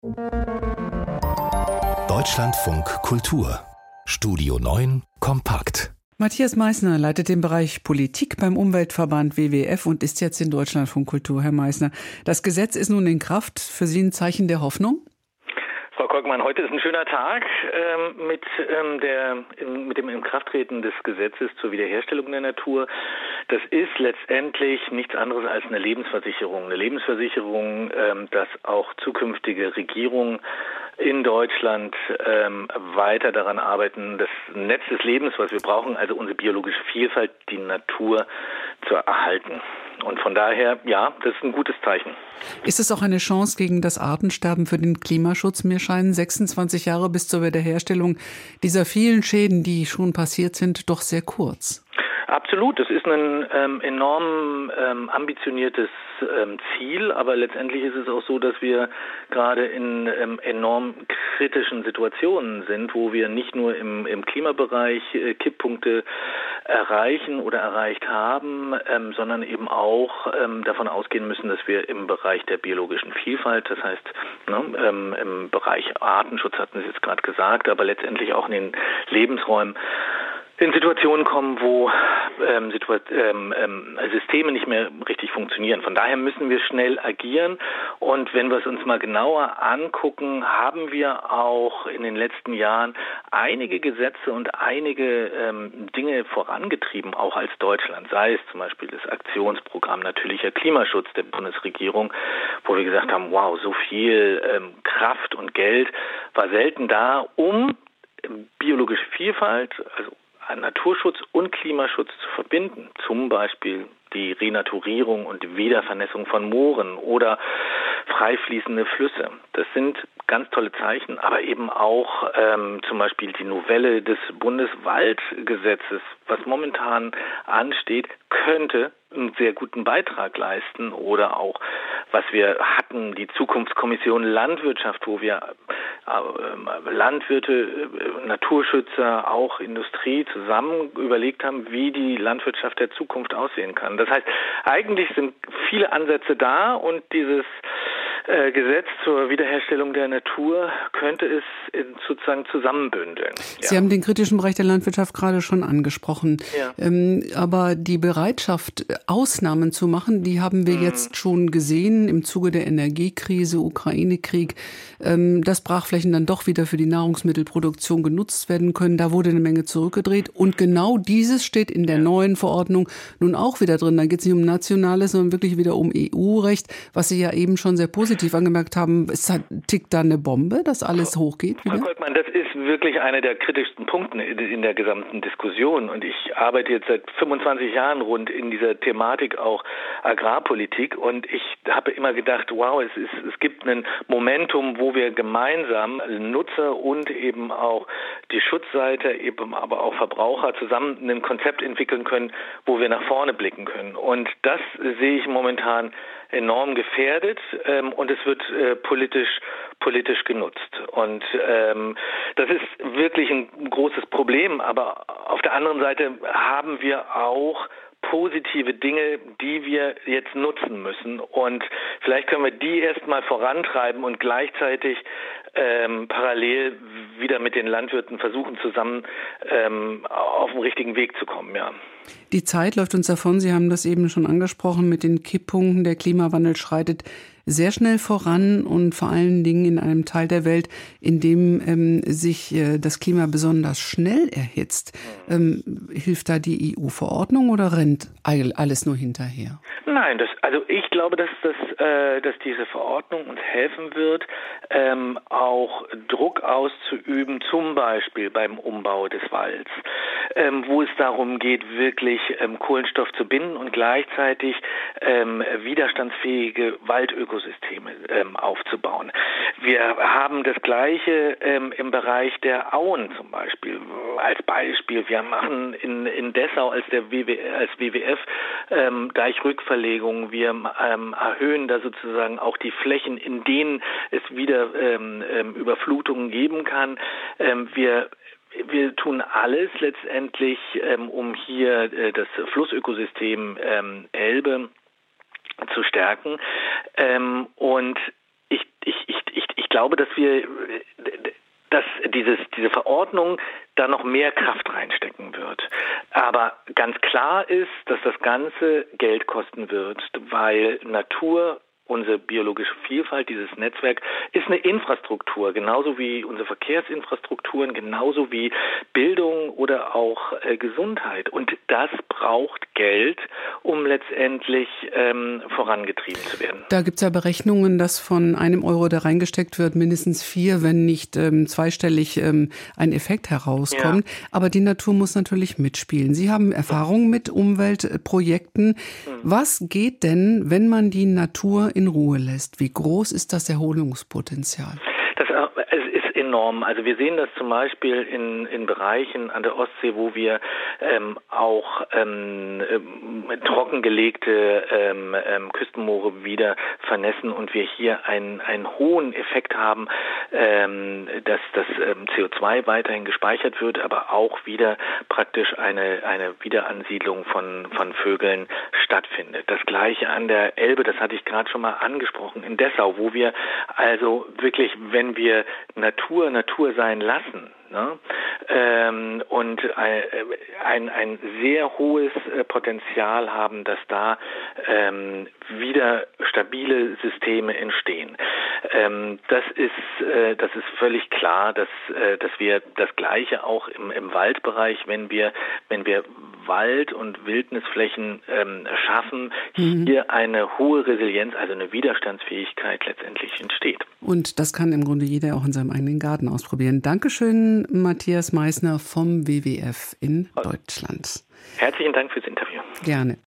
Deutschlandfunk Kultur Studio 9 kompakt. Matthias Meissner leitet den Bereich Politik beim Umweltverband WWF und ist jetzt in Deutschlandfunk Kultur. Herr Meissner, das Gesetz ist nun in Kraft. Für Sie ein Zeichen der Hoffnung? Frau Kolkmann, heute ist ein schöner Tag mit dem Inkrafttreten des Gesetzes zur Wiederherstellung der Natur. Das ist letztendlich nichts anderes als eine Lebensversicherung. Eine Lebensversicherung, dass auch zukünftige Regierungen in Deutschland weiter daran arbeiten, das Netz des Lebens, was wir brauchen, also unsere biologische Vielfalt, die Natur zu erhalten. Und von daher, ja, das ist ein gutes Zeichen. Ist es auch eine Chance gegen das Artensterben für den Klimaschutz? Mir scheinen 26 Jahre bis zur Wiederherstellung dieser vielen Schäden, die schon passiert sind, doch sehr kurz. Absolut, das ist ein enorm ambitioniertes Ziel, aber letztendlich ist es auch so, dass wir gerade in enorm kritischen Situationen sind, wo wir nicht nur im Klimabereich Kipppunkte erreichen oder erreicht haben, sondern eben auch davon ausgehen müssen, dass wir im Bereich der biologischen Vielfalt, das heißt im Bereich Artenschutz hatten Sie jetzt gerade gesagt, aber letztendlich auch in den Lebensräumen in Situationen kommen, wo Systeme nicht mehr richtig funktionieren. Von daher müssen wir schnell agieren. Und wenn wir es uns mal genauer angucken, haben wir auch in den letzten Jahren einige Gesetze und einige Dinge vorangetrieben, auch als Deutschland. Sei es zum Beispiel das Aktionsprogramm Natürlicher Klimaschutz der Bundesregierung, wo wir gesagt haben, wow, so viel Kraft und Geld war selten da, um biologische Vielfalt, also Naturschutz und Klimaschutz zu verbinden, zum Beispiel die Renaturierung und die Wiedervernässung von Mooren oder freifließende Flüsse. Das sind ganz tolle Zeichen, aber eben auch zum Beispiel die Novelle des Bundeswaldgesetzes, was momentan ansteht, könnte einen sehr guten Beitrag leisten. Oder auch, was wir hatten, die Zukunftskommission Landwirtschaft, wo wir Landwirte, Naturschützer, auch Industrie zusammen überlegt haben, wie die Landwirtschaft der Zukunft aussehen kann. Das heißt, eigentlich sind viele Ansätze da und dieses Gesetz zur Wiederherstellung der Natur könnte es sozusagen zusammenbündeln. Ja. Sie haben den kritischen Bereich der Landwirtschaft gerade schon angesprochen. Ja. Aber die Bereitschaft, Ausnahmen zu machen, die haben wir jetzt schon gesehen im Zuge der Energiekrise, Ukraine-Krieg, dass Brachflächen dann doch wieder für die Nahrungsmittelproduktion genutzt werden können. Da wurde eine Menge zurückgedreht. Und genau dieses steht in der neuen Verordnung nun auch wieder drin. Da geht es nicht um nationales, sondern wirklich wieder um EU-Recht, was Sie ja eben schon sehr positiv angemerkt haben. Tickt da eine Bombe, dass alles hochgeht wieder? Frau Kolkmann, das ist wirklich einer der kritischsten Punkte in der gesamten Diskussion. Und ich arbeite jetzt seit 25 Jahren rund in dieser Thematik auch Agrarpolitik. Und ich habe immer gedacht, wow, es gibt ein Momentum, wo wir gemeinsam Nutzer und eben auch die Schutzseite, eben aber auch Verbraucher zusammen ein Konzept entwickeln können, wo wir nach vorne blicken können. Und das sehe ich momentan enorm gefährdet und es wird politisch genutzt. Und das ist wirklich ein großes Problem. Aber auf der anderen Seite haben wir auch positive Dinge, die wir jetzt nutzen müssen. Und vielleicht können wir die erstmal vorantreiben und gleichzeitig parallel wieder mit den Landwirten versuchen, zusammen auf den richtigen Weg zu kommen, ja. Die Zeit läuft uns davon. Sie haben das eben schon angesprochen mit den Kipppunkten. Der Klimawandel schreitet sehr schnell voran und vor allen Dingen in einem Teil der Welt, in dem sich das Klima besonders schnell erhitzt. Hilft da die EU-Verordnung oder rennt alles nur hinterher? Nein, also ich glaube, dass diese Verordnung uns helfen wird, auch Druck auszuüben, zum Beispiel beim Umbau des Walds, wo es darum geht, wirklich Kohlenstoff zu binden und gleichzeitig widerstandsfähige Waldökosysteme aufzubauen. Wir haben das Gleiche im Bereich der Auen zum Beispiel. Als Beispiel, wir machen in Dessau als WWF Deichrückverlegungen. Wir erhöhen da sozusagen auch die Flächen, in denen es wieder Überflutungen geben kann. Wir tun alles letztendlich, um hier das Flussökosystem Elbe zu stärken. Und ich glaube, dass diese Verordnung da noch mehr Kraft reinstecken wird. Aber ganz klar ist, dass das Ganze Geld kosten wird, weil Natur, unsere biologische Vielfalt, dieses Netzwerk, ist eine Infrastruktur, genauso wie unsere Verkehrsinfrastrukturen, genauso wie Bildung oder auch Gesundheit. Und das braucht Geld, um letztendlich vorangetrieben zu werden. Da gibt es ja Berechnungen, dass von einem Euro, der reingesteckt wird, mindestens 4, wenn nicht zweistellig ein Effekt herauskommt. Ja. Aber die Natur muss natürlich mitspielen. Sie haben Erfahrung mit Umweltprojekten. Was geht denn, wenn man die Natur in Ruhe lässt? Wie groß ist das Erholungspotenzial? Es ist enorm. Also wir sehen das zum Beispiel in Bereichen an der Ostsee, wo wir auch trockengelegte Küstenmoore wieder vernässen und wir hier einen hohen Effekt haben, dass das CO2 weiterhin gespeichert wird, aber auch wieder praktisch eine Wiederansiedlung von Vögeln stattfindet. Das Gleiche an der Elbe, das hatte ich gerade schon mal angesprochen, in Dessau, wo wir also wirklich, wenn wir Natur sein lassen, ne, und ein sehr hohes Potenzial haben, dass da wieder stabile Systeme entstehen. Das ist völlig klar, dass wir das Gleiche auch im Waldbereich, wenn wir Wald- und Wildnisflächen schaffen, hier eine hohe Resilienz, also eine Widerstandsfähigkeit letztendlich entsteht. Und das kann im Grunde jeder auch in seinem eigenen Garten ausprobieren. Dankeschön, Matthias Meissner vom WWF in Deutschland. Herzlichen Dank fürs Interview. Gerne.